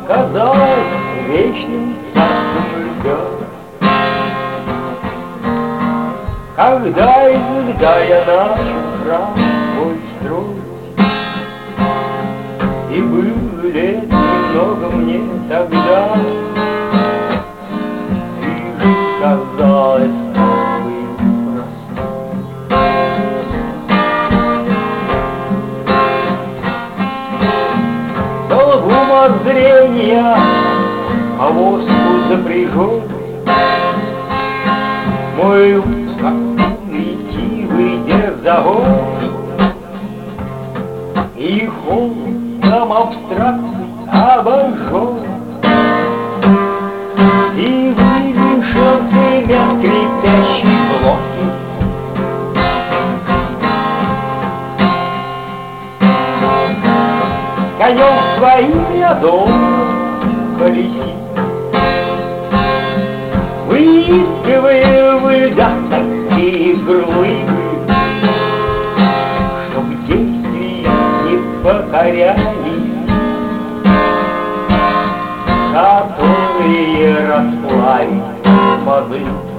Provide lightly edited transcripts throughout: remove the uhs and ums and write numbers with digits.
казалось вечным царством льда. Когда я начал храм свой строить, и было лет немного мне тогда, и жизнь казалась новой и простой. Долг умозрения повозку запряжен, мой ретивый дерзавод, и холодом абстракций обожжен, и вывешен цемент крепящий блоки. Конем своим я долго колесить, выискивая в льдах такие глыбы, чтоб действия не покорялись, которые расплавить воды.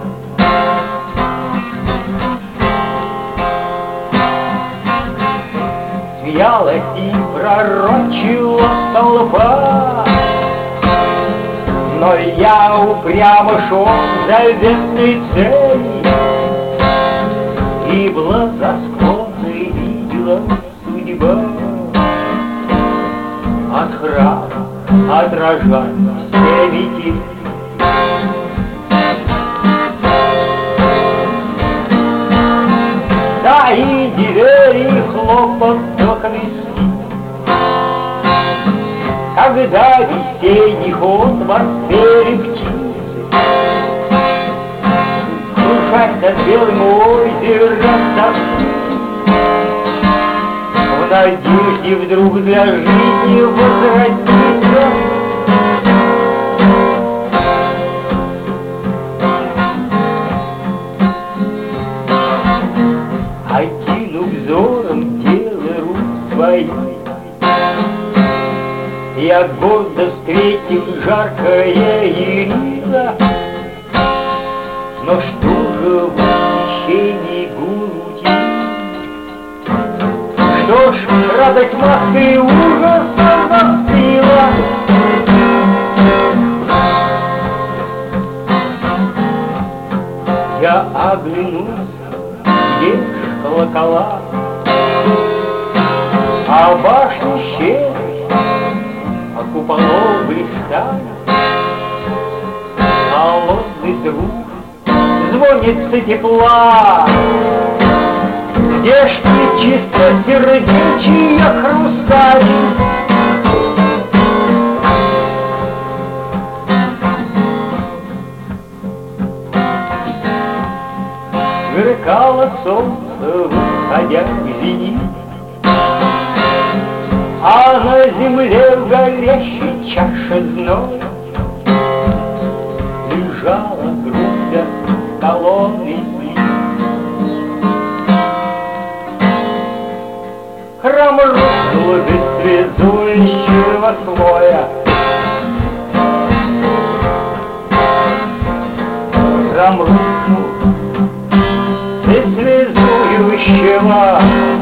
Смеялась и пророчила толпа, но я упрямо шел за заветной целью, и благосклонно видела судьба от храма отражать все метели. Да и двери хлопот дохлести, когда весенний ход в атмосфере птицы кружась над белым озером тоски, в надежде вдруг для жизни возвратиться. Окинув взором дело рук своих, я гордо встретил жаркое Ирина, но что же в восхищении груди? Что ж, радость маской ужаса застыла. Я оглянулся, где колокола, а башни щели, а куполов блистали. Холодный друг звонится тепла, где ж ты чистосердечие хрусталь. Сверкало солнце, выходя в зенит, а на земле в горящей чаше зной лежала грудя колонны плит. Храм рухнул без связующего слоя, храм рухнул без связующего